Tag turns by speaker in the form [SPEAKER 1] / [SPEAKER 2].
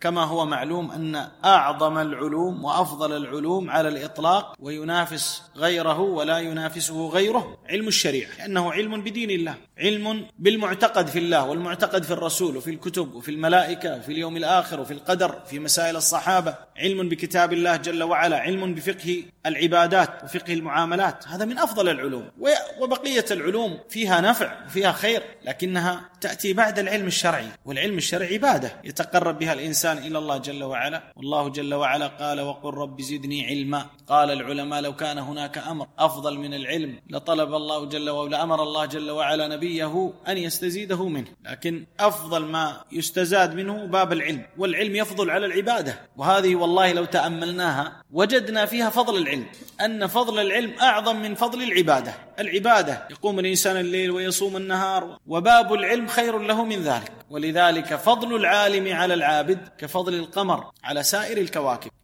[SPEAKER 1] كما هو معلوم أن أعظم العلوم وأفضل العلوم على الإطلاق وينافس غيره ولا ينافسه غيره علم الشريعة، لأنه علم بدين الله، علم بالمعتقد في الله والمعتقد في الرسول وفي الكتب وفي الملائكة وفي اليوم الآخر وفي القدر، في مسائل الصحابة، علم بكتاب الله جل وعلا، علم بفقه العبادات وفقه المعاملات. هذا من أفضل العلوم، وبقية العلوم فيها نفع وفيها خير، لكنها تأتي بعد العلم الشرعي، والعلم الشرعي عبادة يتقرب بها الإنسان إلى الله جل وعلا. والله جل وعلا قال: وقل رب زدني علما. قال العلماء: لو كان هناك أمر أفضل من العلم لطلب الله جل وعلا، أمر الله جل وعلا نبيه أن يستزيده منه، لكن أفضل ما يستزاد منه باب العلم، والعلم يفضل على العبادة. وهذه والله لو تأملناها وجدنا فيها فضل العلم، أن فضل العلم أعظم من فضل العبادة. العبادة يقوم الإنسان الليل ويصوم النهار، وباب العلم خير له من ذلك. ولذلك فضل العالم على العابد كفضل القمر على سائر الكواكب.